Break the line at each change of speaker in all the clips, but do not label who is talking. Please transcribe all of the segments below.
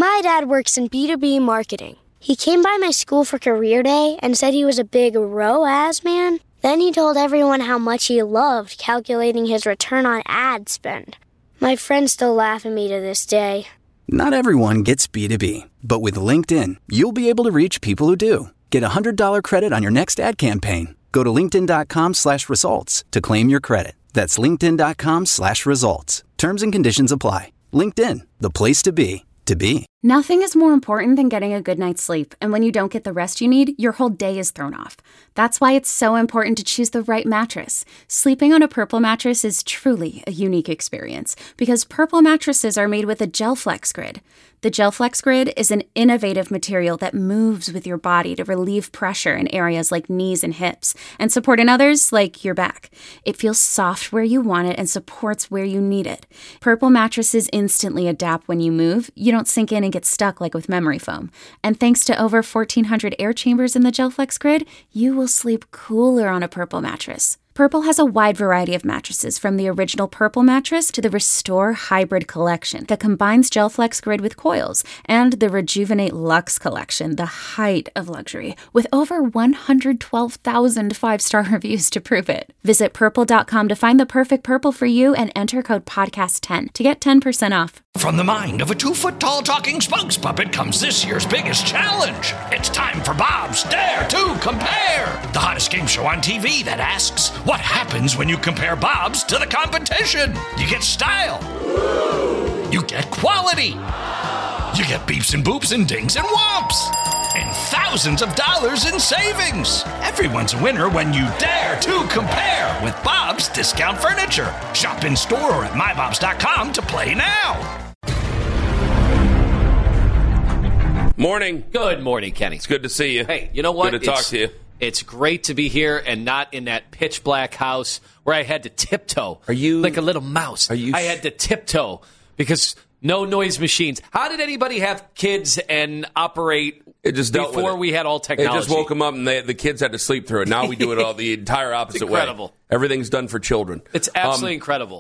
My dad works in B2B marketing. He came by my school for career day and said he was a big ROAS man. Then he told everyone how much he loved calculating his return on ad spend. My friends still laugh at me to this day.
Not everyone gets B2B, but with LinkedIn, you'll be able to reach people who do. Get a $100 credit on your next ad campaign. Go to linkedin.com/results to claim your credit. That's linkedin.com/results. Terms and conditions apply. LinkedIn, the place to be, to be.
Nothing is more important than getting a good night's sleep, and when you don't get the rest you need, your whole day is thrown off. That's why it's so important to choose the right mattress. Sleeping on a Purple mattress is truly a unique experience, because Purple mattresses are made with a GelFlex Grid. The GelFlex Grid is an innovative material that moves with your body to relieve pressure in areas like knees and hips, and support in others like your back. It feels soft where you want it and supports where you need it. Purple mattresses instantly adapt when you move. You don't sink in and get stuck like with memory foam. And thanks to over 1,400 air chambers in the GelFlex Grid, you will sleep cooler on a Purple mattress. Purple has a wide variety of mattresses, from the original Purple mattress to the Restore Hybrid collection that combines GelFlex Grid with coils, and the Rejuvenate Luxe collection, the height of luxury, with over 112,000 five-star reviews to prove it. Visit purple.com to find the perfect Purple for you and enter code podcast10 to get 10% off.
From the mind of a 2-foot-tall talking spokes puppet comes this year's biggest challenge. It's time for Bob's Dare to Compare, the hottest game show on TV that asks, what happens when you compare Bob's to the competition? You get style. You get quality. You get beeps and boops and dings and whomps. And thousands of dollars in savings. Everyone's a winner when you dare to compare with Bob's Discount Furniture. Shop in store or at mybobs.com to play now.
Morning.
Good morning, Kenny.
It's good to see you.
Hey, you know what?
Good to talk to you.
It's great to be here and not in that pitch black house where I had to tiptoe.
Are you
like a little mouse? I had to tiptoe because no noise machines. How did anybody have kids and operate
it just
before we had all technology?
It just woke them up and the kids had to sleep through it. Now we do it all the entire opposite way.
Incredible.
Everything's done for children.
It's absolutely incredible.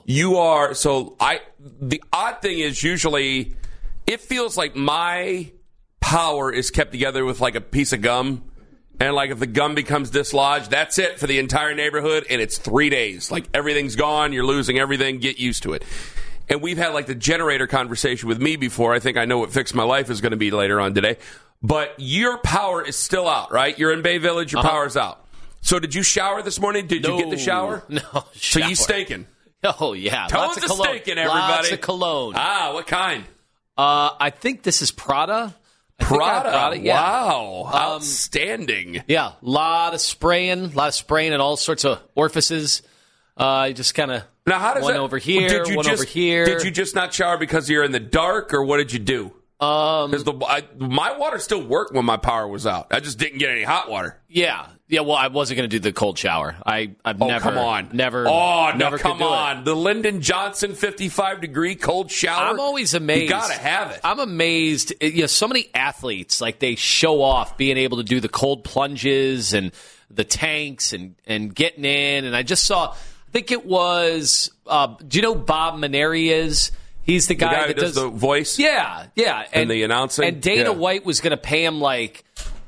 The odd thing is usually it feels like my power is kept together with like a piece of gum. And, like, if the gum becomes dislodged, that's it for the entire neighborhood, and it's 3 days. Like, everything's gone, you're losing everything, get used to it. And we've had, like, the generator conversation with me before. I think I know what Fix My Life is going to be later on today. But your power is still out, right? You're in Bay Village, your power's out. So did you shower this morning? Did you get the shower?
No,
So you staking?
Oh, yeah.
Tons of staking, everybody.
Lots of cologne.
Ah, what kind?
I think this is Prada.
Prada,
yeah.
Wow, outstanding.
Yeah, a lot of spraying in all sorts of orifices. Just kind of one over here, one over here.
Did you just not shower because you're in the dark, or what did you do? Because my water still worked when my power was out. I just didn't get any hot water.
Yeah. Well, I wasn't going to do the cold shower. I've never.
Come on,
never.
Oh,
never
no, come on. The Lyndon Johnson 55-degree cold shower.
I'm always amazed.
You got to have it.
I'm amazed. So many athletes, like, they show off being able to do the cold plunges and the tanks and getting in. And I just saw, I think it was, do you know who Bob Maneri is? He's the guy that
does the voice?
Yeah.
And the announcing?
And Dana White was going to pay him like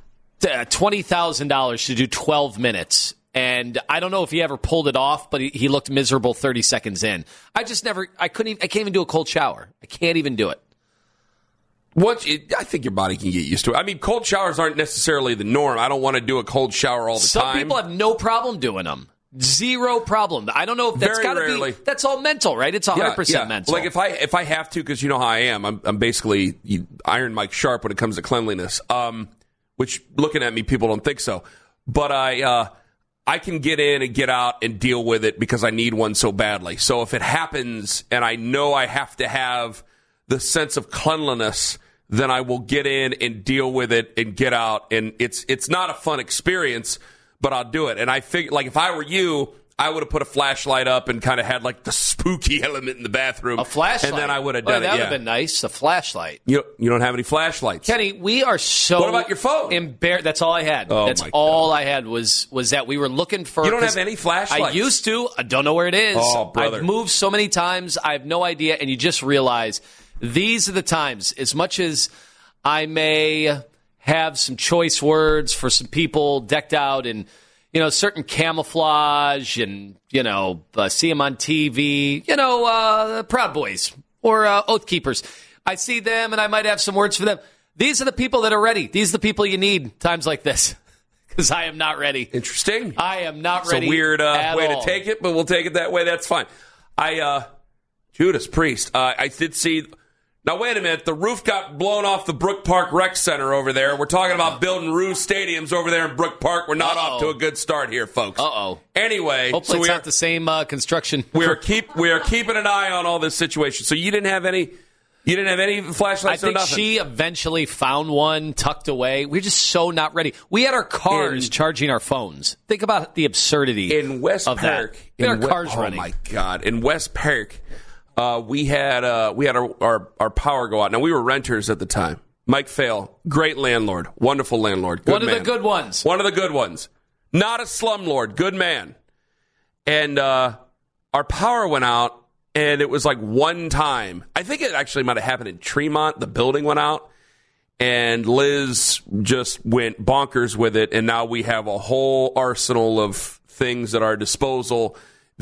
$20,000 to do 12 minutes. And I don't know if he ever pulled it off, but he looked miserable 30 seconds in. I can't even do a cold shower. I can't even do it.
I think your body can get used to it. I mean, cold showers aren't necessarily the norm. I don't want to do a cold shower all the time.
Some people have no problem doing them. Zero problem. I don't know if that's got to be. That's all mental, right? It's 100% mental.
Like if I have to, because you know how I am. I'm basically Iron Mike Sharp when it comes to cleanliness. Which, looking at me, people don't think so. But I can get in and get out and deal with it because I need one so badly. So if it happens and I know I have to have the sense of cleanliness, then I will get in and deal with it and get out. And it's not a fun experience, but I'll do it. And I figure, like, if I were you, I would have put a flashlight up and kind of had, like, the spooky element in the bathroom.
A flashlight?
And then I would have done it,
That would have been nice, a flashlight.
You don't have any flashlights.
Kenny, we are so...
What about your phone?
Embarrassed. That's all I had.
Oh,
That's all I had was that we were looking for...
You don't have any flashlights?
I used to. I don't know where it is.
Oh, brother.
I've moved so many times. I have no idea. And you just realize These are the times. As much as I may have some choice words for some people decked out in, certain camouflage and, see them on TV, Proud Boys or Oath Keepers. I see them and I might have some words for them. These are the people that are ready. These are the people you need times like this. Because I am not ready.
Interesting.
I am not ready.
It's a weird way
all.
to take it, but we'll take it that way. That's fine. Judas Priest. I did see. Now, wait a minute. The roof got blown off the Brook Park Rec Center over there. We're talking about building roof stadiums over there in Brook Park. We're not off to a good start here, folks. Anyway.
Hopefully it's not the same construction.
We are keeping an eye on all this situation. So you didn't have any... You didn't have any flashlights or nothing?
I think she eventually found one tucked away. We're just so not ready. We had our cars charging our phones. Think about the absurdity
in West Park.
We had our cars running.
Oh, my God. In West Park, we had our power go out. Now, we were renters at the time. Mike Fail, great landlord, wonderful landlord. Good
One of
man.
the good ones.
One of the good ones. Not a slumlord, good man. And our power went out. And it was like one time. I think it actually might have happened in Tremont. The building went out. And Liz just went bonkers with it. And now we have a whole arsenal of things at our disposal.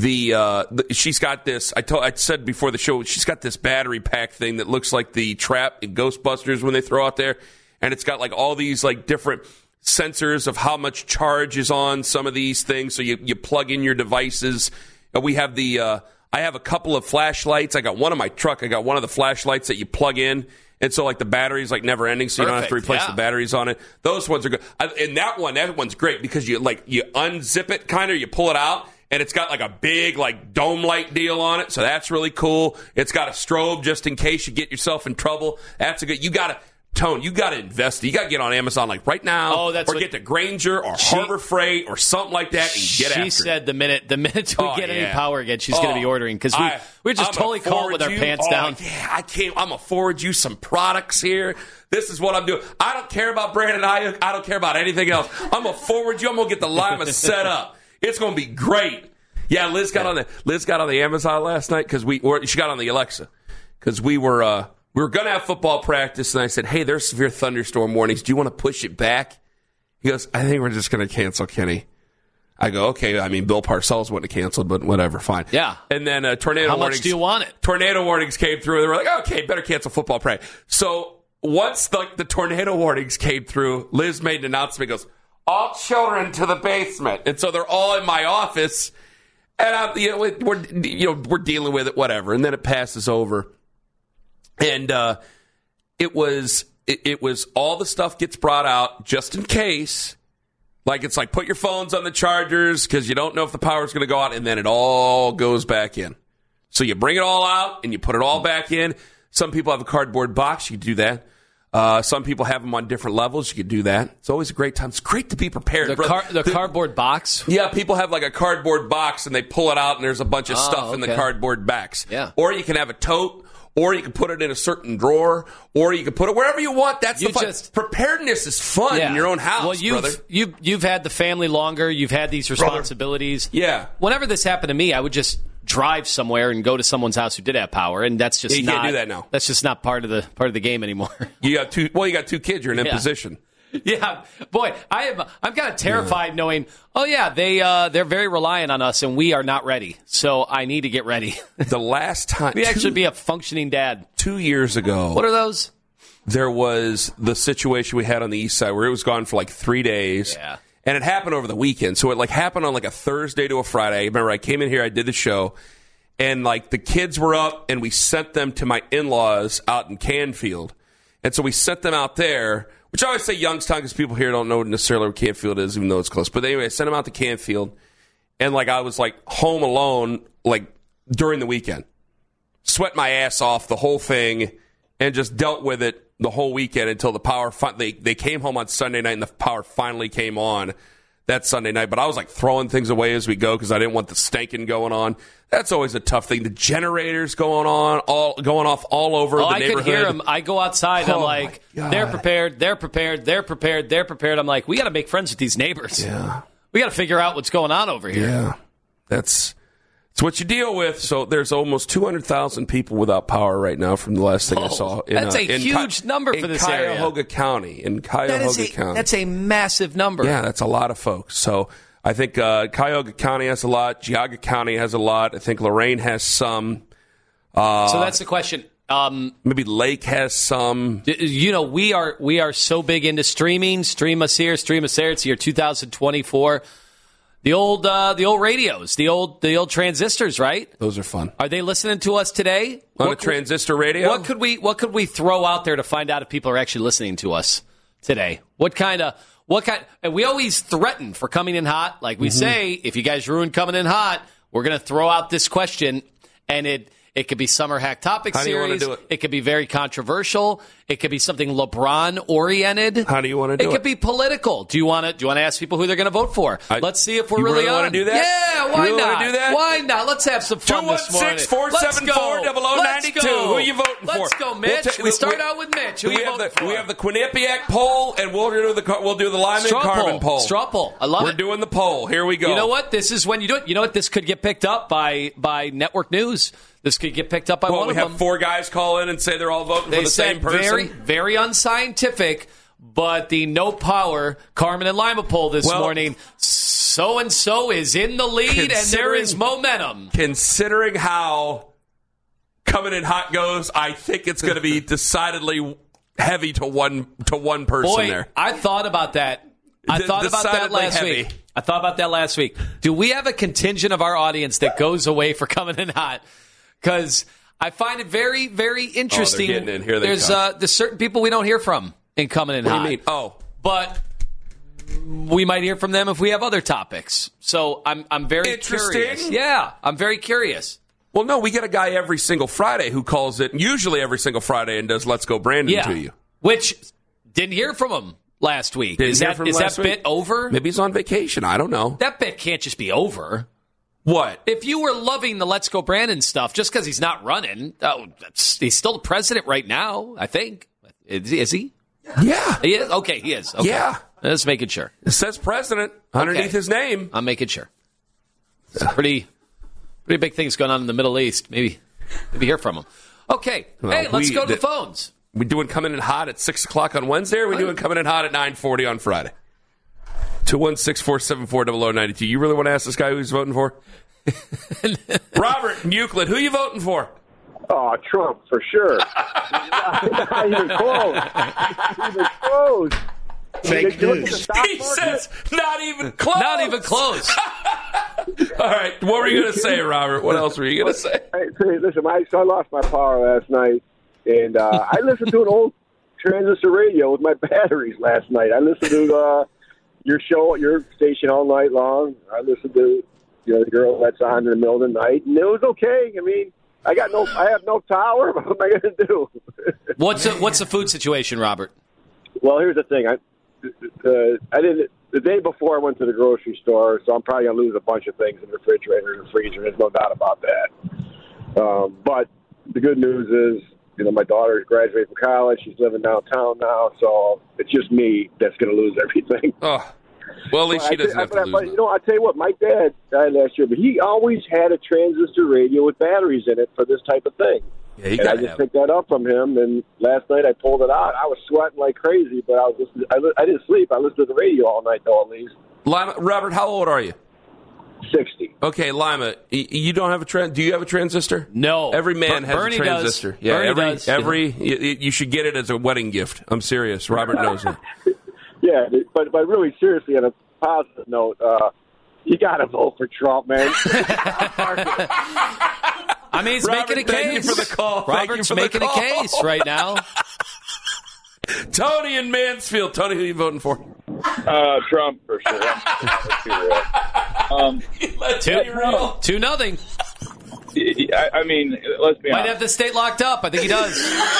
She's got this. I said before the show, she's got this battery pack thing that looks like the trap in Ghostbusters when they throw out there. And it's got like all these like different sensors of how much charge is on some of these things. So you plug in your devices. We have I have a couple of flashlights. I got one in my truck. I got one of the flashlights that you plug in. And so, like, the battery's, like, never ending, so you don't have to replace the batteries on it. Those ones are good. And that one's great because you unzip it, kind of, you pull it out, and it's got, like, a big, like, dome light deal on it. So that's really cool. It's got a strobe just in case you get yourself in trouble. That's a good, you got to invest. You got to get on Amazon like right now, get to Grainger or Harbor Freight or something like that and get after it.
She said the minute we get any power again, she's going to be ordering because we're just totally caught with our pants down.
Yeah, I can't. I'm going to forward you some products here. This is what I'm doing. I don't care about Brandon Ayuk. I don't care about anything else. I'm going to forward you. I'm going to get the Lima set up. It's going to be great. Yeah, Liz got on the Amazon last night she got on the Alexa because we were going to have football practice, and I said, hey, there's severe thunderstorm warnings. Do you want to push it back? He goes, I think we're just going to cancel, Kenny. I go, okay. I mean, Bill Parcells wouldn't have canceled, but whatever, fine.
Yeah.
And then tornado warnings.
How much do you want it?
Tornado warnings came through, and they were like, okay, better cancel football practice. So once the tornado warnings came through, Liz made an announcement, goes, all children to the basement. And so they're all in my office, and we're dealing with it, whatever. And then it passes over. And it was all the stuff gets brought out just in case. Like it's like put your phones on the chargers because you don't know if the power's going to go out, and then it all goes back in. So you bring it all out and you put it all back in. Some people have a cardboard box. You can do that. Some people have them on different levels. You can do that. It's always a great time. It's great to be prepared.
The cardboard box?
Yeah, people have like a cardboard box and they pull it out and there's a bunch of stuff in the cardboard box.
Yeah.
Or you can have a tote. Or you can put it in a certain drawer, or you can put it wherever you want. That's the fun. Preparedness is fun in your own house, brother.
You've had the family longer. You've had these responsibilities.
Brother. Yeah.
Whenever this happened to me, I would just drive somewhere and go to someone's house who did have power, and that's just
you can't do that now.
That's just not part of the game anymore.
You got two kids. You're in imposition.
Yeah, boy, I'm kind of terrified knowing. Oh yeah, they're very reliant on us, and we are not ready. So I need to get ready.
The last time
we actually be a functioning dad.
2 years ago.
What are those?
There was the situation we had on the east side where it was gone for like 3 days.
Yeah.
And it happened over the weekend. So it like happened on like a Thursday to a Friday. I remember I came in here, I did the show, and like the kids were up, and we sent them to my in-laws out in Canfield. And so we sent them out there. Which I always say Youngstown because people here don't know necessarily where Canfield is, even though it's close. But anyway, I sent them out to Canfield, and like I was like home alone, like during the weekend, sweat my ass off the whole thing, and just dealt with it the whole weekend until the power. They came home on Sunday night, and the power finally came on that Sunday night. But I was like throwing things away as we go because I didn't want the stanking going on. That's always a tough thing. The generators going off all over the neighborhood.
I could hear them. I go outside. I'm like, they're prepared. They're prepared. They're prepared. They're prepared. I'm like, we got to make friends with these neighbors.
Yeah,
we got to figure out what's going on over here.
Yeah, it's It's what you deal with. So there's almost 200,000 people without power right now from the last thing I saw.
That's a huge number for this area.
In Cuyahoga County.
That's a massive number.
Yeah, that's a lot of folks. So I think Cuyahoga County has a lot. Geauga County has a lot. I think Lorain has some.
So that's the question.
Maybe Lake has some.
You know, we are so big into streaming. Stream us here, stream us there. It's year 2024. The old radios, the old transistors, right?
Those are fun.
Are they listening to us today
on a transistor radio?
What could we throw out there to find out if people are actually listening to us today? What kind? And we always threaten for coming in hot. Like we say, if you guys ruin coming in hot, we're going to throw out this question, and it could be Summer Hack Topic
How do you
Series.
want to do it?
It could be very controversial. It could be something LeBron-oriented.
How do you want to do it?
It could be political. Do you want to ask people who they're going to vote for? Let's see if we're really on.
Want to do that?
Yeah, why
you
not?
Want to do that?
Why not? Let's have some fun this morning.
216-474-0092. Who are you voting for?
Let's go, Mitch. We start out with Mitch. Who
we
you voting for?
We have the Quinnipiac poll, and we'll do the Lyman Carbon poll.
Straw poll. I love it.
We're doing the poll. Here we go.
You know what? This is when you do it. You know what? This could get picked up by network news. This could get picked up by one of them.
We have 4 guys call in and say they're all voting for the same person.
Very, very unscientific, but the no power Carmen and Lima poll this morning. So-and-so is in the lead, and there is momentum.
Considering how coming in hot goes, I think it's going to be decidedly heavy to one person there.
I thought about that. I thought about that last week. Do we have a contingent of our audience that goes away for coming in hot? Because I find it very, very interesting.
They're getting in. Here they come.
There's certain people we don't hear from in coming in hot.
What do you mean? Oh.
But we might hear from them if we have other topics. So I'm very curious. Yeah, I'm very curious.
Well, no, we get a guy every single Friday who calls it, usually every single Friday, and does Let's Go Brandon to you.
Which, didn't hear from him last week. Is that bit over?
Maybe he's on vacation. I don't know.
That bit can't just be over.
What?
If you were loving the Let's Go Brandon stuff, just because he's not running, he's still the president right now, I think. Is he?
Yeah.
He is? Okay, he is. Okay.
Yeah.
Just making sure.
It says president underneath his name.
I'm making sure. It's pretty big things going on in the Middle East. Maybe hear from him. Okay. Hey, let's go to the phones.
We doing coming in hot at 6 o'clock on Wednesday, or are we doing coming in hot at 9:40 on Friday? 216-474-0092. You really want to ask this guy who he's voting for? Robert in Euclid, who are you voting for?
Oh, Trump, for sure. Not even close. Not even close.
Fake news.
He says not even close.
Not even close.
All right, what were you going to say, Robert? What else were you going to say?
Hey, listen, my son lost my power last night, and I listened to an old transistor radio with my batteries last night. I listened to your show, your station all night long. I listened to the girl that's on in the middle of the night, and it was okay. I mean, I have no tower. What am I going to do?
What's the food situation, Robert?
Well, here's the thing. The day before I went to the grocery store, so I'm probably going to lose a bunch of things in the refrigerator and the freezer. There's no doubt about that. But the good news is, my daughter graduated from college. She's living downtown now, so it's just me that's going to lose everything.
Oh, well, at least she doesn't have to lose.
But, I'll tell you what, my dad died last year, but he always had a transistor radio with batteries in it for this type of thing.
Yeah,
and I just picked that up from him, and last night I pulled it out. I was sweating like crazy, but I didn't sleep. I listened to the radio all night, though, at least.
Lima, Robert, how old are you?
60.
Okay, Lima, you don't have do you have a transistor?
No.
Every man has
Bernie
a transistor.
Does.
Yeah,
Bernie does.
You should get it as a wedding gift. I'm serious. Robert knows it.
Yeah, but really seriously, on a positive note, you got to vote for Trump, man.
I mean, he's making a case.
Thank you for the call.
Robert's making a case right now.
Tony in Mansfield. Tony, who are you voting for?
Trump, for sure.
2-0.
I mean, let's be honest.
Might have the state locked up. I think he does.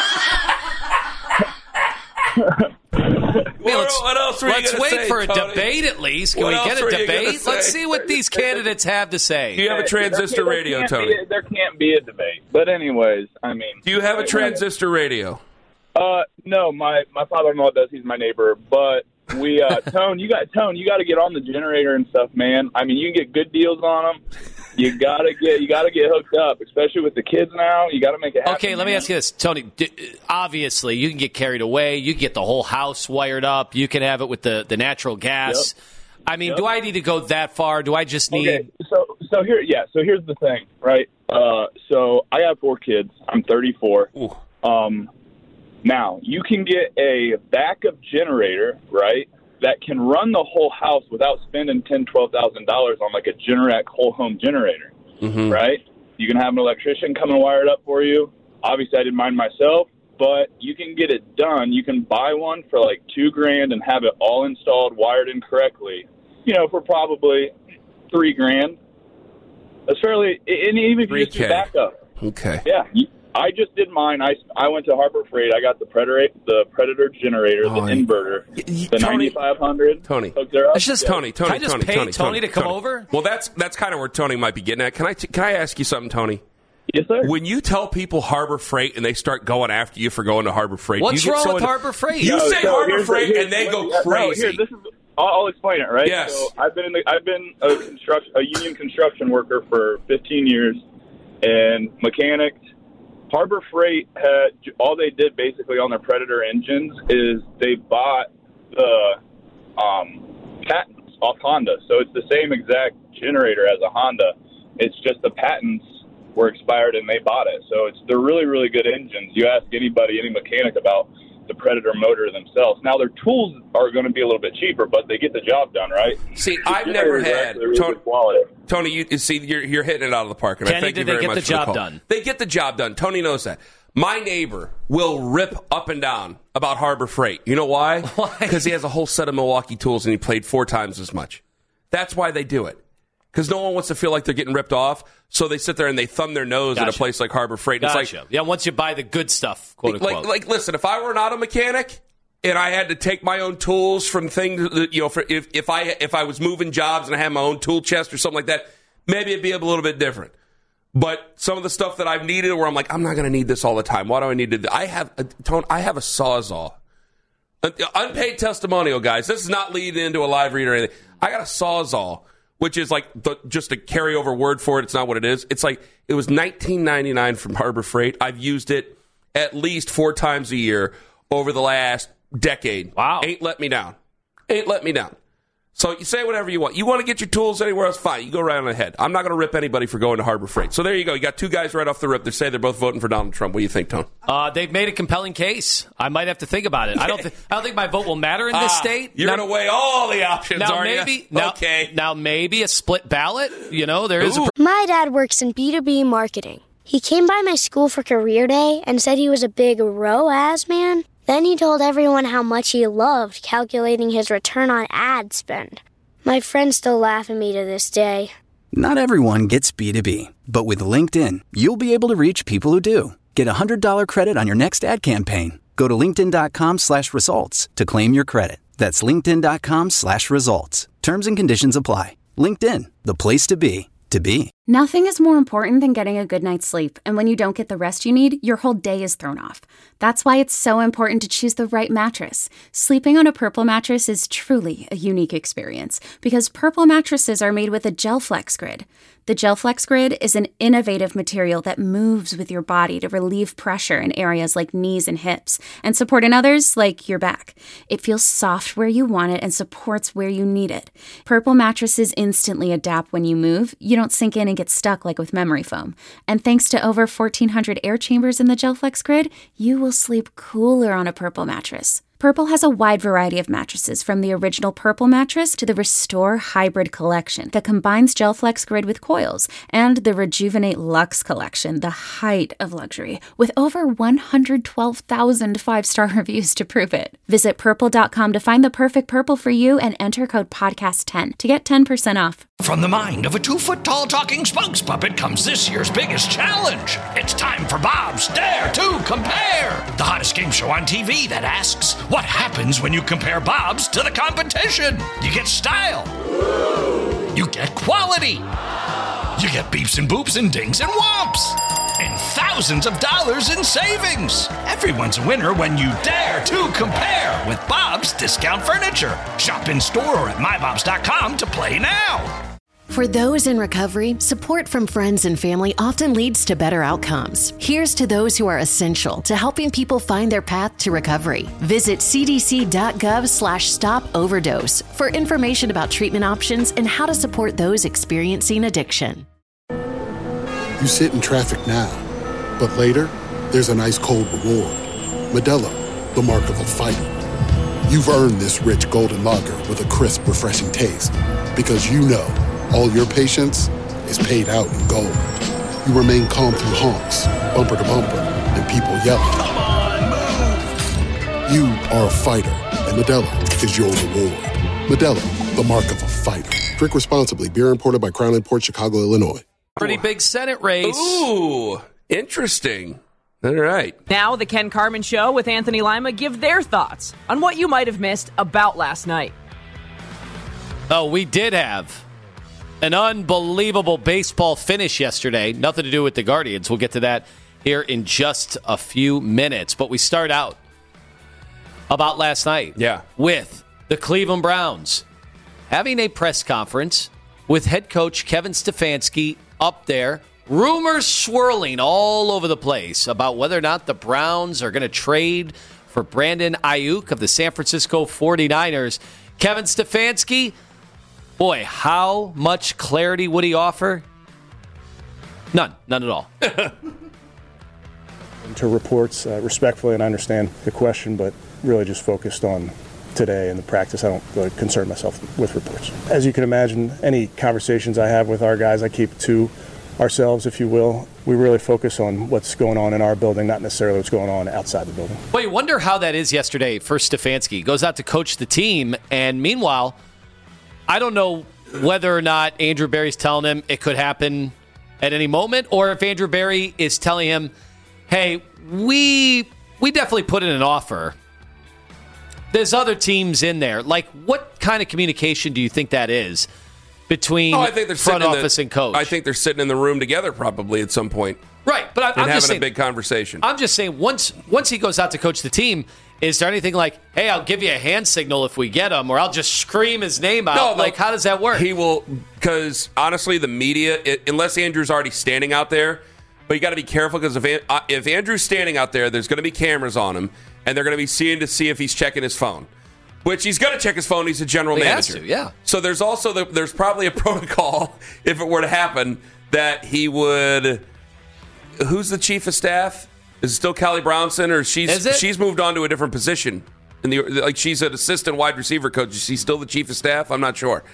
What else were you
Let's
gonna
wait
say,
for a
Tony?
debate at least. Can
What
we
else
get
were
a
you gonna
debate?
say?
Let's see what these candidates have to say.
Do you have a transistor radio, Tony?
There can't be a debate. But anyways, I mean.
Do you have a transistor radio?
No, my father-in-law does. He's my neighbor. But you got to get on the generator and stuff, man. I mean, you can get good deals on them. You gotta get hooked up, especially with the kids now. You gotta make it happen.
Okay, let me ask you this, Tony. Obviously, you can get carried away. You can get the whole house wired up. You can have it with the natural gas. Yep. I mean, do I need to go that far? Do I just need?
Okay, so here's the thing, right? So I have 4 kids. I'm 34.
Ooh.
Now you can get a backup generator, right? That can run the whole house without spending $10,000-$12,000 on like a Generac whole home generator, right? You can have an electrician come and wire it up for you. Obviously, I did mine myself, but you can get it done. You can buy one for like $2,000 and have it all installed, wired in correctly. For probably $3,000. That's fairly, and even if you just do backup.
Okay.
Yeah. I just did mine. I went to Harbor Freight. I got the Predator generator, the inverter, the 9500.
Tony.
It's just Tony. Can I just pay Tony to come over?
Well, that's kind of where Tony might be getting at. Can I ask you something, Tony?
Yes, sir.
When you tell people Harbor Freight and they start going after you for going to Harbor Freight,
what's wrong with Harbor Freight?
You say Harbor Freight and they go crazy.
I'll explain it, right?
Yes.
So I've been a union construction worker for 15 years and mechanic. Harbor Freight all they did basically on their Predator engines is they bought the patents off Honda. So it's the same exact generator as a Honda. It's just the patents were expired and they bought it. So they're really, really good engines. You ask any mechanic about the Predator motor themselves. Now their tools are going to be a little bit cheaper, but they get the job done, right?
See, I've never had Tony. You're hitting it out of the park, and I thank you very much for the call. Done? They get the job done. Tony knows that. My neighbor will rip up and down about Harbor Freight. You know why?
Why?
Because he has a whole set of Milwaukee tools and he paid 4 times as much. That's why they do it. Because no one wants to feel like they're getting ripped off, so they sit there and they thumb their nose at a place like Harbor Freight.
Gotcha.
It's like,
yeah, once you buy the good stuff, quote unquote.
Like, listen, if I were an auto mechanic and I had to take my own tools from things, if I was moving jobs and I had my own tool chest or something like that, maybe it'd be a little bit different. But some of the stuff that I've needed, where I'm like, I'm not going to need this all the time. Why do I need to? I have a Sawzall. Unpaid testimonial, guys. This is not leading into a live read or anything. I got a Sawzall, which is like just a carryover word for it. It's not what it is. It's like it was $19.99 from Harbor Freight. I've used it at least 4 times a year over the last decade.
Wow.
Ain't let me down. So you say whatever you want. You want to get your tools anywhere else, fine. You go right on ahead. I'm not going to rip anybody for going to Harbor Freight. So there you go. You got 2 guys right off the rip that say they're both voting for Donald Trump. What do you think, Tone?
They've made a compelling case. I might have to think about it. I don't think my vote will matter in this state.
You're going to weigh all the options, aren't you?
Okay. Now maybe a split ballot. There is.
My dad works in B2B marketing. He came by my school for career day and said he was a big ROAS man. Then he told everyone how much he loved calculating his return on ad spend. My friends still laugh at me to this day.
Not everyone gets B2B, but with LinkedIn, you'll be able to reach people who do. Get $100 credit on your next ad campaign. Go to linkedin.com/results to claim your credit. That's linkedin.com/results. Terms and conditions apply. LinkedIn, the place to be, to be.
Nothing is more important than getting a good night's sleep, and when you don't get the rest you need, your whole day is thrown off. That's why it's so important to choose the right mattress. Sleeping on a Purple mattress is truly a unique experience, because Purple mattresses are made with a GelFlex Grid. The GelFlex Grid is an innovative material that moves with your body to relieve pressure in areas like knees and hips, and support in others like your back. It feels soft where you want it and supports where you need it. Purple mattresses instantly adapt when you move. You don't sink in and get stuck like with memory foam. And thanks to over 1,400 air chambers in the GelFlex Grid, you will sleep cooler on a Purple mattress. Purple has a wide variety of mattresses, from the original Purple mattress to the Restore Hybrid collection that combines GelFlex Grid with coils, and the Rejuvenate Luxe collection, the height of luxury, with over 112,000 5-star reviews to prove it. Visit Purple.com to find the perfect Purple for you and enter code podcast10 to get 10% off.
From the mind of a 2-foot-tall talking spokes puppet comes this year's biggest challenge. It's time for Bob's Dare to Compare, the hottest game show on TV that asks, what happens when you compare Bob's to the competition? You get style. You get quality. You get beeps and boops and dings and whomps. And thousands of dollars in savings. Everyone's a winner when you dare to compare with Bob's Discount Furniture. Shop in store or at mybobs.com to play now.
For those in recovery, support from friends and family often leads to better outcomes. Here's to those who are essential to helping people find their path to recovery. Visit cdc.gov/stop-overdose for information about treatment options and how to support those experiencing addiction.
You sit in traffic now, but later, there's an ice-cold reward. Modelo, the mark of a fighter. You've earned this rich golden lager with a crisp, refreshing taste. Because you know all your patience is paid out in gold. You remain calm through honks, bumper to bumper, and people yelling.
Come on, move!
You are a fighter, and Modelo is your reward. Modelo, the mark of a fighter. Drink responsibly. Beer imported by Crown Imports, Chicago, Illinois.
Pretty big Senate race.
Ooh, interesting. All right.
Now the Ken Carman Show with Anthony Lima give their thoughts on what you might have missed about last night.
Oh, we did have an unbelievable baseball finish yesterday. Nothing to do with the Guardians. We'll get to that here in just a few minutes. But we start out about last night with the Cleveland Browns having a press conference with head coach Kevin Stefanski up there. Rumors swirling all over the place about whether or not the Browns are going to trade for Brandon Ayuk of the San Francisco 49ers. Kevin Stefanski, boy, how much clarity would he offer? None at all.
To reports, respectfully, and I understand the question, but really just focused on today and the practice. I don't really concern myself with reports. As you can imagine, any conversations I have with our guys, I keep to ourselves, if you will. We really focus on what's going on in our building, not necessarily what's going on outside the building.
Well, you wonder how that is yesterday for Stefanski. He goes out to coach the team, and meanwhile, I don't know whether or not Andrew Berry's telling him it could happen at any moment, or if Andrew Berry is telling him, hey, we definitely put in an offer. There's other teams in there. Like, what kind of communication do you think that is between front office and coach?
I think they're sitting in the room together probably at some point.
Right, but I'm just saying,
having a big conversation.
I'm just saying, once he goes out to coach the team, is there anything like, hey, I'll give you a hand signal if we get him, or I'll just scream his name out? No, like, how does that work?
He will, because honestly, the media, unless Andrew's already standing out there, but you got to be careful because if Andrew's standing out there, there's going to be cameras on him, and they're going to be seeing to see if he's checking his phone. Which he's going to check his phone. He's a general manager.
Has to, yeah.
So there's also there's probably a protocol if it were to happen that he would. Who's the chief of staff? Is it still Callie Brownson, or she's moved on to a different position? She's an assistant wide receiver coach. Is she still the chief of staff? I'm not sure.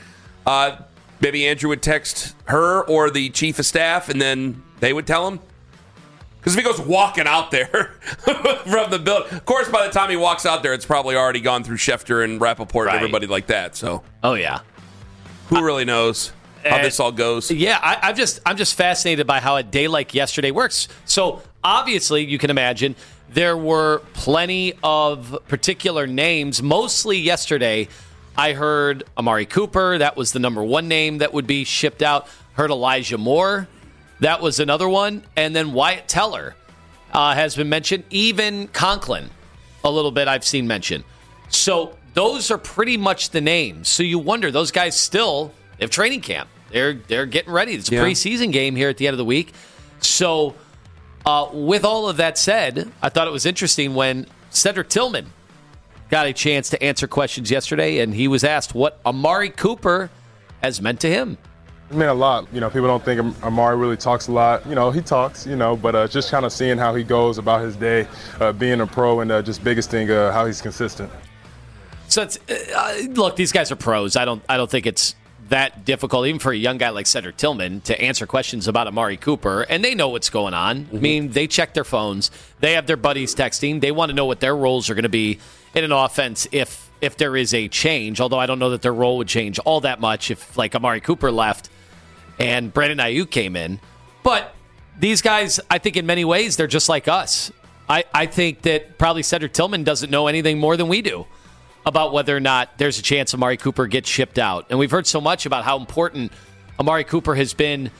Maybe Andrew would text her or the chief of staff, and then they would tell him. Because if he goes walking out there from the building, of course, by the time he walks out there, it's probably already gone through Schefter and Rappaport and everybody like that. So,
oh yeah,
who really knows how this all goes?
Yeah, I'm just fascinated by how a day like yesterday works. So obviously, you can imagine there were plenty of particular names. Mostly yesterday, I heard Amari Cooper. That was the number one name that would be shipped out. Heard Elijah Moore. That was another one. And then Wyatt Teller has been mentioned. Even Conklin, a little bit I've seen mentioned. So those are pretty much the names. So you wonder, those guys still have training camp. They're getting ready. It's a preseason game here at the end of the week. So with all of that said, I thought it was interesting when Cedric Tillman got a chance to answer questions yesterday, and he was asked what Amari Cooper has meant to him.
It meant a lot. People don't think Amari really talks a lot. He talks, but just kind of seeing how he goes about his day, being a pro, and just biggest thing, how he's consistent.
So it's, look, these guys are pros. I don't think it's that difficult, even for a young guy like Cedric Tillman, to answer questions about Amari Cooper, and they know what's going on. Mm-hmm. I mean, they check their phones. They have their buddies texting. They want to know what their roles are going to be in an offense if there is a change, although I don't know that their role would change all that much if, like, Amari Cooper left and Brandon Ayuk came in. But these guys, I think in many ways, they're just like us. I think that probably Cedric Tillman doesn't know anything more than we do about whether or not there's a chance Amari Cooper gets shipped out. And we've heard so much about how important Amari Cooper has been,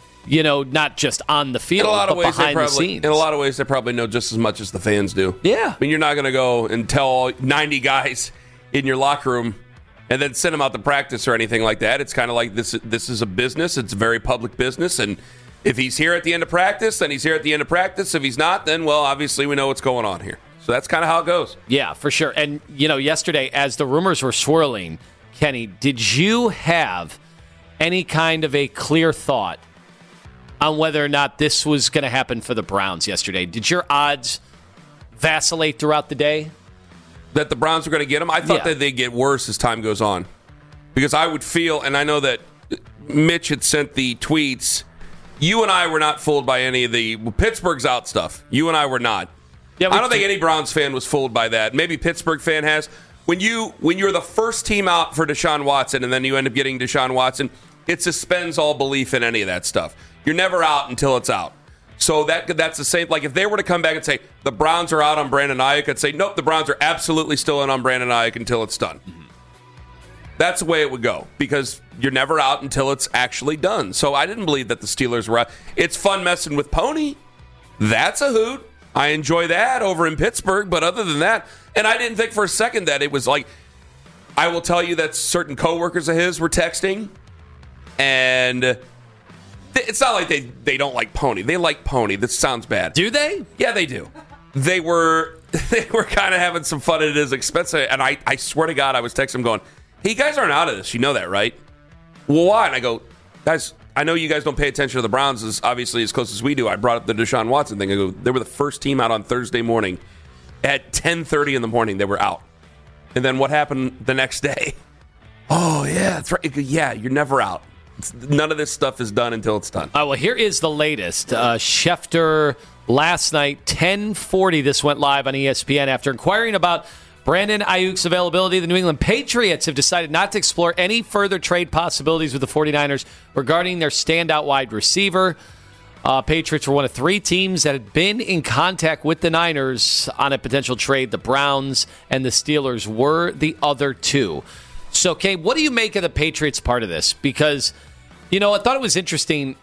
not just on the field, but behind the scenes.
In a lot of ways, they probably know just as much as the fans do.
Yeah.
I mean, you're not going to go and tell all 90 guys in your locker room, and then send him out to practice or anything like that. It's kind of like this is a business. It's a very public business, and if he's here at the end of practice, then he's here at the end of practice. If he's not, then, well, obviously we know what's going on here. So that's kind of how it goes.
Yeah, for sure. And, yesterday, as the rumors were swirling, Kenny, did you have any kind of a clear thought on whether or not this was going to happen for the Browns yesterday? Did your odds vacillate throughout the day?
That the Browns were going to get him? I thought that they'd get worse as time goes on. Because I would feel, and I know that Mitch had sent the tweets, you and I were not fooled by any of the Pittsburgh's out stuff. You and I were not. Yeah, I don't think any Browns fan was fooled by that. Maybe Pittsburgh fan has. When you're the first team out for Deshaun Watson and then you end up getting Deshaun Watson, it suspends all belief in any of that stuff. You're never out until it's out. So that's the same. Like if they were to come back and say the Browns are out on Brandon Ayuk, I'd say nope, the Browns are absolutely still in on Brandon Ayuk until it's done. Mm-hmm. That's the way it would go because you're never out until it's actually done. So I didn't believe that the Steelers were out. It's fun messing with Pony. That's a hoot. I enjoy that over in Pittsburgh. But other than that, and I didn't think for a second that it was like, I will tell you that certain coworkers of his were texting, and it's not like they don't like Pony. They like Pony. This sounds bad.
Do they?
Yeah, they do. They were kind of having some fun at his expense. And I swear to God, I was texting him going, hey, you guys aren't out of this. You know that, right? Well, why? And I go, guys, I know you guys don't pay attention to the Browns as obviously as close as we do. I brought up the Deshaun Watson thing. I go, they were the first team out on Thursday morning. At 10:30 in the morning, they were out. And then what happened the next day? Oh, yeah, that's right. Yeah, you're never out. None of this stuff is done until it's done.
Well, here is the latest. Schefter last night, 10:40, this went live on ESPN. After inquiring about Brandon Ayuk's availability, the New England Patriots have decided not to explore any further trade possibilities with the 49ers regarding their standout wide receiver. Patriots were one of three teams that had been in contact with the Niners on a potential trade. The Browns and the Steelers were the other two. So, Kay, what do you make of the Patriots part of this? Because, I thought it was interesting.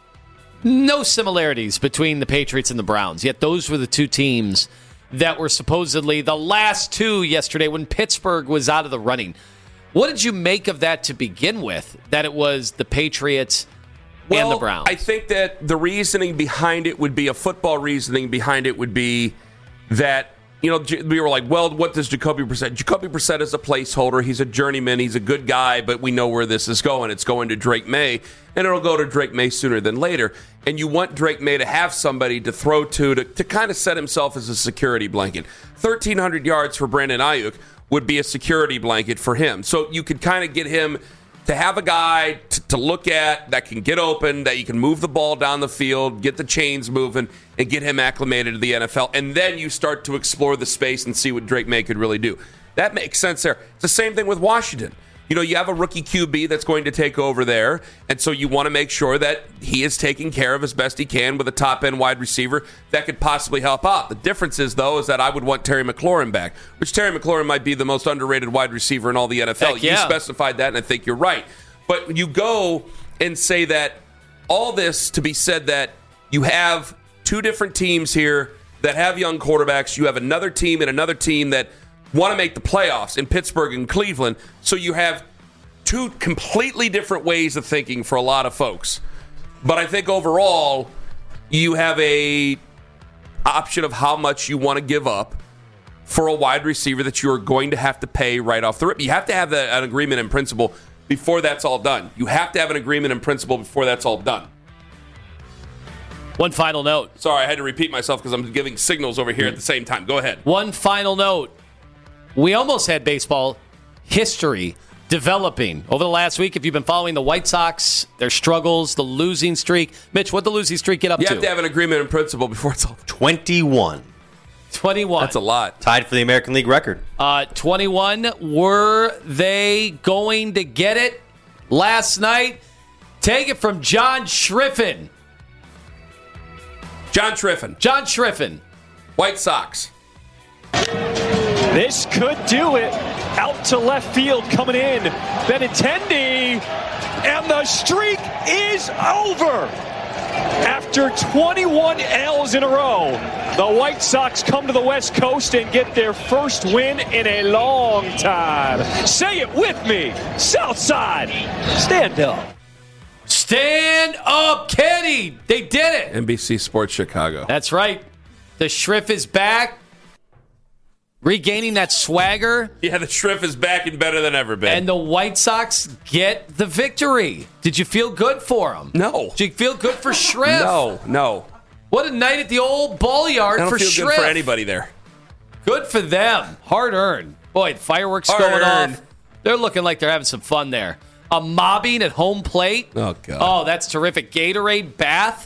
No similarities between the Patriots and the Browns, yet those were the two teams that were supposedly the last two yesterday when Pittsburgh was out of the running. What did you make of that to begin with, that it was the Patriots and the Browns?
I think that the reasoning behind it would be a football reasoning behind it would be that, we were like, well, what does Jacoby Brissett? Jacoby Brissett is a placeholder. He's a journeyman. He's a good guy, but we know where this is going. It's going to Drake May, and it'll go to Drake May sooner than later. And you want Drake May to have somebody to throw to kind of set himself as a security blanket. 1,300 yards for Brandon Ayuk would be a security blanket for him. So you could kind of get him to have a guy to look at that can get open, that you can move the ball down the field, get the chains moving, and get him acclimated to the NFL. And then you start to explore the space and see what Drake May could really do. That makes sense there. It's the same thing with Washington. You have a rookie QB that's going to take over there, and so you want to make sure that he is taking care of as best he can with a top-end wide receiver that could possibly help out. The difference is, though, is that I would want Terry McLaurin back, which Terry McLaurin might be the most underrated wide receiver in all the NFL.
Yeah.
You specified that, and I think you're right. But you go and say that all this to be said that you have two different teams here that have young quarterbacks. You have another team and another team that want to make the playoffs in Pittsburgh and Cleveland. So you have two completely different ways of thinking for a lot of folks. But I think overall, you have a option of how much you want to give up for a wide receiver that you are going to have to pay right off the rip. You have to have an agreement in principle before that's all done. You have to have an agreement in principle before that's all done.
One final note.
Sorry, I had to repeat myself because I'm giving signals over here at the same time. Go ahead.
One final note. We almost had baseball history developing over the last week. If you've been following the White Sox, their struggles, the losing streak. Mitch, what'd the losing streak get up to?
You have to have an agreement in principle before it's all
21.
21.
That's a lot.
Tied for the American League record.
21. Were they going to get it last night? Take it from John Schriffen.
John Schriffen. White Sox.
This could do it. Out to left field coming in. Benintendi. And the streak is over. After After 21 L's in a row, the White Sox come to the West Coast and get their first win in a long time. Say it with me. Southside, stand up.
Stand up, Kenny. They did it.
NBC Sports Chicago.
That's right. The Shriff is back. Regaining that swagger.
Yeah, the Shriff is back and better than ever, Ben.
And the White Sox get the victory. Did you feel good for them?
No.
Did you feel good for Shriff?
No.
What a night at the old ball yard for Shriff.
I don't feel good for anybody there.
Good for them. Hard earned. Boy, fireworks going off. They're looking like they're having some fun there. A mobbing at home plate.
Oh, God.
Oh, that's terrific. Gatorade bath.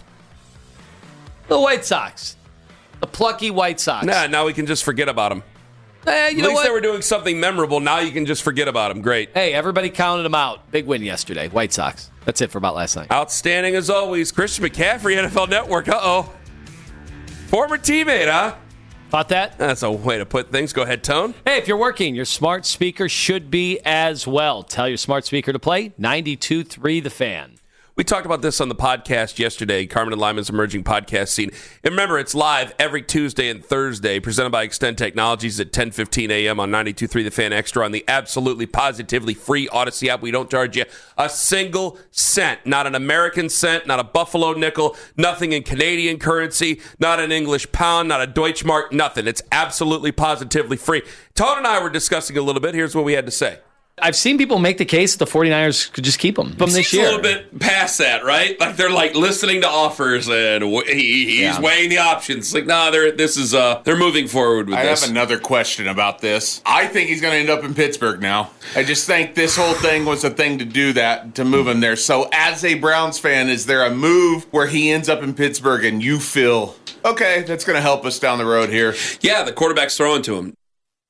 The White Sox. The plucky White Sox.
Now we can just forget about them.
You
At
know
least
what?
they were doing something memorable. Now you can just forget about them. Great.
Hey, everybody counted them out. Big win yesterday. White Sox. That's it for about last night.
Outstanding as always. Christian McCaffrey, NFL Network. Uh-oh. Former teammate, huh?
Thought that?
That's a way to put things. Go ahead, Tone.
Hey, if you're working, your smart speaker should be as well. Tell your smart speaker to play 92.3 The Fan.
We talked about this on the podcast yesterday, Carmen and Lyman's emerging podcast scene. And remember, it's live every Tuesday and Thursday, presented by Extend Technologies at 10:15 a.m. on 92.3 The Fan Extra on the absolutely positively free Odyssey app. We don't charge you a single cent, not an American cent, not a Buffalo nickel, nothing in Canadian currency, not an English pound, not a Deutschmark, nothing. It's absolutely positively free. Todd and I were discussing a little bit. Here's what we had to say.
I've seen people make the case that the 49ers could just keep them this year.
A little bit past that, right? Like they're like listening to offers and he's weighing the options. Like, they're moving forward with this.
I have another question about this. I think he's going to end up in Pittsburgh now. I just think this whole thing was a thing to do that, to move him there. So as a Browns fan, is there a move where he ends up in Pittsburgh and you feel, okay, that's going to help us down the road here?
Yeah, the quarterback's throwing to him.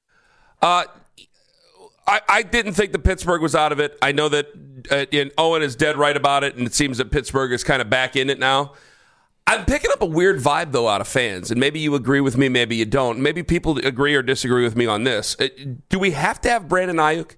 I didn't think that Pittsburgh was out of it. I know that Owen is dead right about it, and it seems that Pittsburgh is kind of back in it now. I'm picking up a weird vibe, though, out of fans, and maybe you agree with me, maybe you don't. Maybe people agree or disagree with me on this. Do we have to have Brandon Ayuk?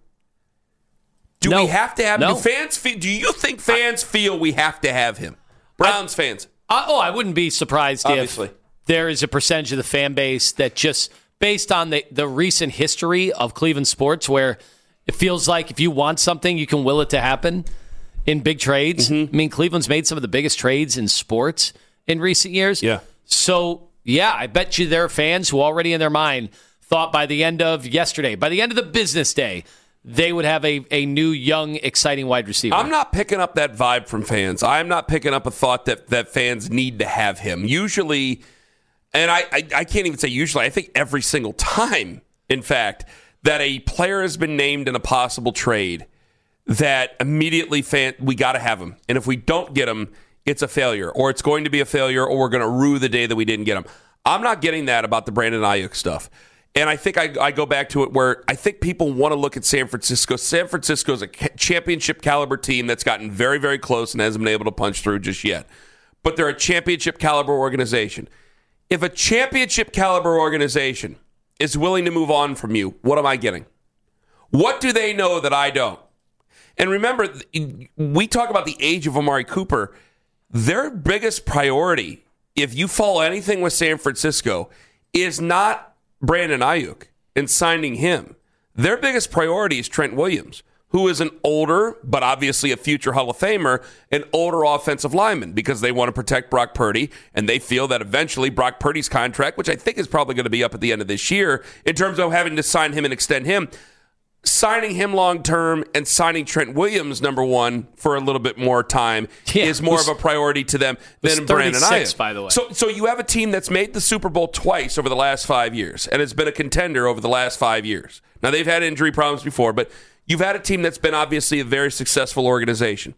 Do we have to have him? Do you think fans feel we have to have him? Browns fans.
I wouldn't be surprised
Obviously.
if there is a percentage of the fan base that just – based on the recent history of Cleveland sports, where it feels like if you want something, you can will it to happen in big trades. I mean, Cleveland's made some of the biggest trades in sports in recent years.
Yeah.
So, yeah, I bet you there are fans who already in their mind thought by the end of yesterday, by the end of the business day, they would have a new, young, exciting wide receiver.
I'm not picking up that vibe from fans. I'm not picking up a thought that fans need to have him. Usually... And I can't even say usually. I think every single time, in fact, that a player has been named in a possible trade, that immediately we got to have him. And if we don't get him, it's a failure, or it's going to be a failure, or we're going to rue the day that we didn't get him. I'm not getting that about the Brandon Ayuk stuff. And I think I go back to it where I think people want to look at San Francisco. San Francisco is a championship caliber team that's gotten very, very close and hasn't been able to punch through just yet. But they're a championship caliber organization. If a championship caliber organization is willing to move on from you, what am I getting? What do they know that I don't? And remember, we talk about the age of Amari Cooper. Their biggest priority, if you follow anything with San Francisco, is not Brandon Ayuk and signing him. Their biggest priority is Trent Williams, who is an older, but obviously a future Hall of Famer, an older offensive lineman, because they want to protect Brock Purdy, and they feel that eventually Brock Purdy's contract, which I think is probably going to be up at the end of this year, in terms of having to sign him and extend him, signing him long-term and signing Trent Williams, number one, for a little bit more time is more of a priority to them than Brandon Ayuk.
By the way.
So you have a team that's made the Super Bowl twice over the last 5 years and has been a contender over the last 5 years. Now, they've had injury problems before, but you've had a team that's been obviously a very successful organization.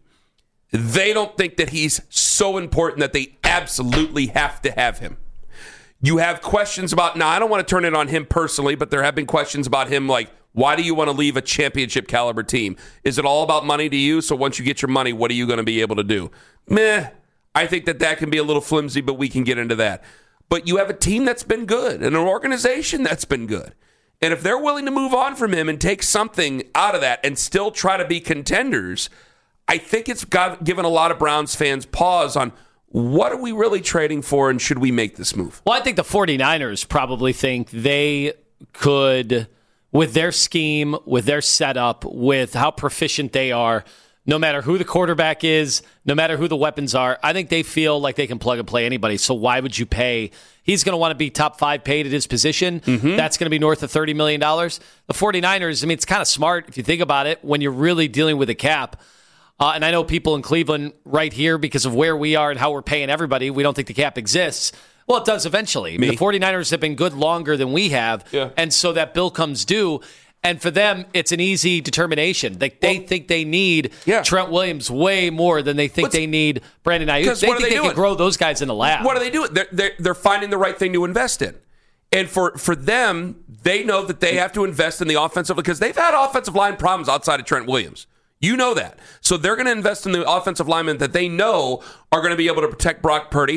They don't think that he's so important that they absolutely have to have him. You have questions about, now I don't want to turn it on him personally, but there have been questions about him like, why do you want to leave a championship caliber team? Is it all about money to you? So once you get your money, what are you going to be able to do? Meh. I think that can be a little flimsy, but we can get into that. But you have a team that's been good and an organization that's been good. And if they're willing to move on from him and take something out of that and still try to be contenders, I think it's given a lot of Browns fans pause on what are we really trading for, and should we make this move?
Well, I think the 49ers probably think they could, with their scheme, with their setup, with how proficient they are, no matter who the quarterback is, no matter who the weapons are, I think they feel like they can plug and play anybody. So why would you pay? He's going to want to be top 5 paid at his position. That's going to be north of $30 million. The 49ers, I mean, it's kind of smart if you think about it when you're really dealing with a cap. And I know people in Cleveland right here, because of where we are and how we're paying everybody, we don't think the cap exists. Well, it does eventually. I mean, the 49ers have been good longer than we have. Yeah. And so that bill comes due. And for them, it's an easy determination. They think they need Trent Williams way more than they think they need Brandon Ayuk. They think they can grow those guys in the lab.
What are they doing? They're finding the right thing to invest in. And for them, they know that they have to invest in the offensive, because they've had offensive line problems outside of Trent Williams. You know that. So they're going to invest in the offensive linemen that they know are going to be able to protect Brock Purdy,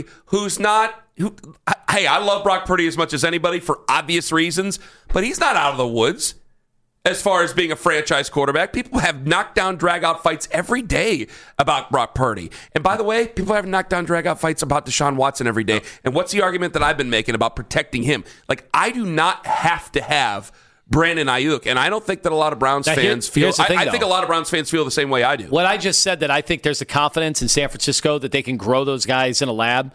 hey, I love Brock Purdy as much as anybody for obvious reasons, but he's not out of the woods as far as being a franchise quarterback. People have knockdown, drag-out fights every day about Brock Purdy. And by the way, people have knockdown, drag-out fights about Deshaun Watson every day. And what's the argument that I've been making about protecting him? Like, I do not have to have Brandon Ayuk, and I don't think that a lot of Browns fans feel. I think a lot of Browns fans feel the same way I do.
What I just said, that I think there's a confidence in San Francisco that they can grow those guys in a lab.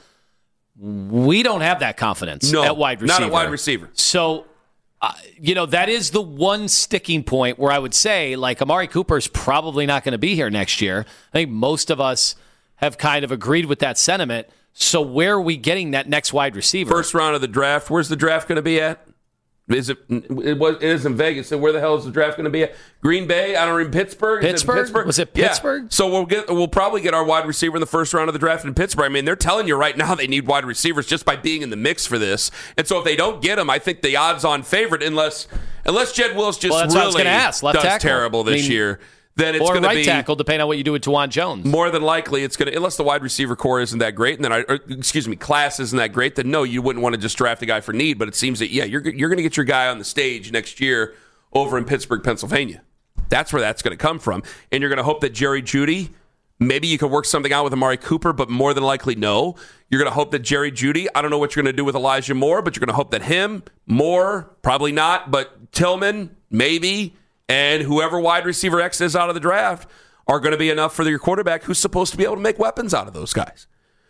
We don't have that confidence at wide receiver.
Not at wide receiver.
So, that is the one sticking point where I would say, like, Amari Cooper is probably not going to be here next year. I think most of us have kind of agreed with that sentiment. So where are we getting that next wide receiver?
First round of the draft. Where's the draft going to be at? It is in Vegas. So where the hell is the draft going to be at? Green Bay? I don't know.
Pittsburgh? Was it Pittsburgh?
Yeah. So we'll probably get our wide receiver in the first round of the draft in Pittsburgh. I mean, they're telling you right now they need wide receivers just by being in the mix for this. And so if they don't get them, I think the odds-on favorite, unless Jed Wills just really does terrible this year, then it's going to be
right tackle, depending on what you do with Juwan Jones.
More than likely, it's going to, unless the wide receiver core isn't that great, and then class isn't that great, then no, you wouldn't want to just draft a guy for need. But it seems that you're going to get your guy on the stage next year over in Pittsburgh, Pennsylvania. That's where that's going to come from, and you're going to hope that Jerry Jeudy, maybe you could work something out with Amari Cooper, but more than likely, no. You're going to hope that Jerry Jeudy, I don't know what you're going to do with Elijah Moore, but you're going to hope that him, Moore, probably not, but Tillman, maybe, and whoever wide receiver X is out of the draft are going to be enough for your quarterback, who's supposed to be able to make weapons out of those guys.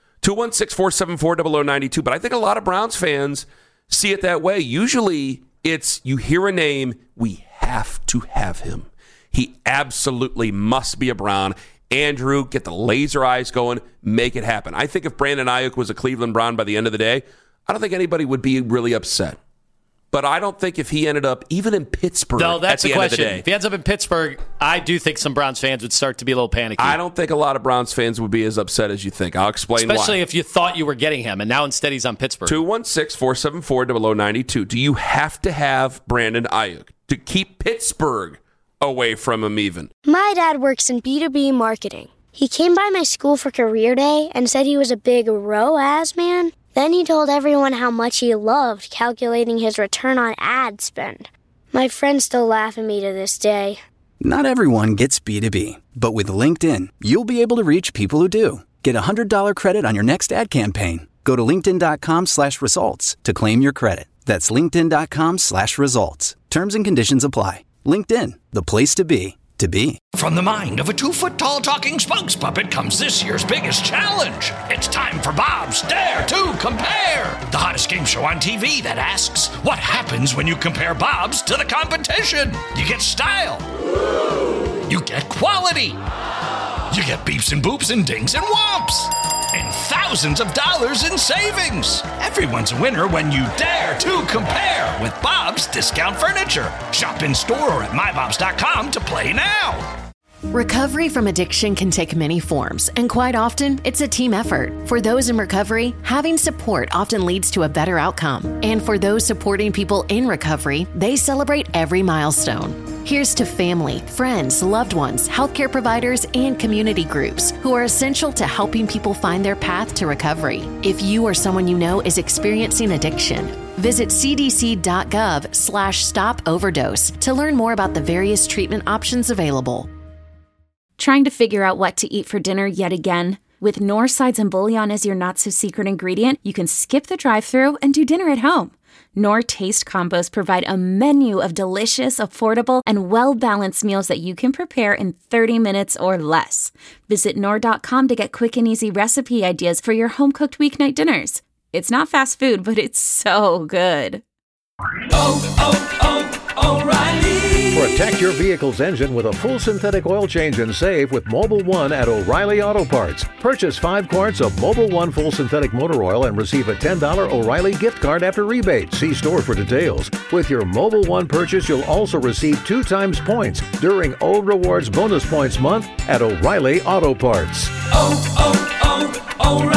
216-474-0092. But I think a lot of Browns fans see it that way. Usually it's, you hear a name, we have to have him. He absolutely must be a Brown. Andrew, get the laser eyes going, make it happen. I think if Brandon Ayuk was a Cleveland Brown by the end of the day, I don't think anybody would be really upset. But I don't think if he ended up even in Pittsburgh
that's
at the
the
end of the
question.
day.
If he ends up in Pittsburgh, I do think some Browns fans would start to be a little panicky.
I don't think a lot of Browns fans would be as upset as you think. I'll explain why.
Especially if you thought you were getting him, and now instead he's on Pittsburgh.
216-474-0092. Do you have to have Brandon Ayuk to keep Pittsburgh away from him even?
My dad works in B2B marketing. He came by my school for career day and said he was a big ROAS man. Then he told everyone how much he loved calculating his return on ad spend. My friends still laugh at me to this day.
Not everyone gets B2B, but with LinkedIn, you'll be able to reach people who do. Get a $100 credit on your next ad campaign. Go to linkedin.com/results to claim your credit. That's linkedin.com/results. Terms and conditions apply. LinkedIn, the place to be.
From the mind of a 2-foot-tall talking spokes puppet comes this year's biggest challenge. It's time for Bob's Dare to Compare, the hottest game show on TV that asks, what happens when you compare Bob's to the competition? You get style. You get quality. You get beeps and boops and dings and whomps. And thousands of dollars in savings. Everyone's a winner when you dare to compare with Bob's Discount Furniture. Shop in store or at mybobs.com to play now.
Recovery from addiction can take many forms, and quite often, it's a team effort. For those in recovery, having support often leads to a better outcome. And for those supporting people in recovery, they celebrate every milestone. Here's to family, friends, loved ones, healthcare providers, and community groups who are essential to helping people find their path to recovery. If you or someone you know is experiencing addiction, visit cdc.gov/stop-overdose to learn more about the various treatment options available.
Trying to figure out what to eat for dinner yet again? With Knorr sides and bouillon as your not-so-secret ingredient, you can skip the drive-thru and do dinner at home. Knorr Taste Combos provide a menu of delicious, affordable, and well-balanced meals that you can prepare in 30 minutes or less. Visit Knorr.com to get quick and easy recipe ideas for your home-cooked weeknight dinners. It's not fast food, but it's so good.
O'Reilly. Protect your vehicle's engine with a full synthetic oil change and save with Mobil 1 at O'Reilly Auto Parts. Purchase 5 quarts of Mobil 1 full synthetic motor oil and receive a $10 O'Reilly gift card after rebate. See store for details. With your Mobil 1 purchase, you'll also receive 2 times points during O Rewards Bonus Points Month at O'Reilly Auto Parts.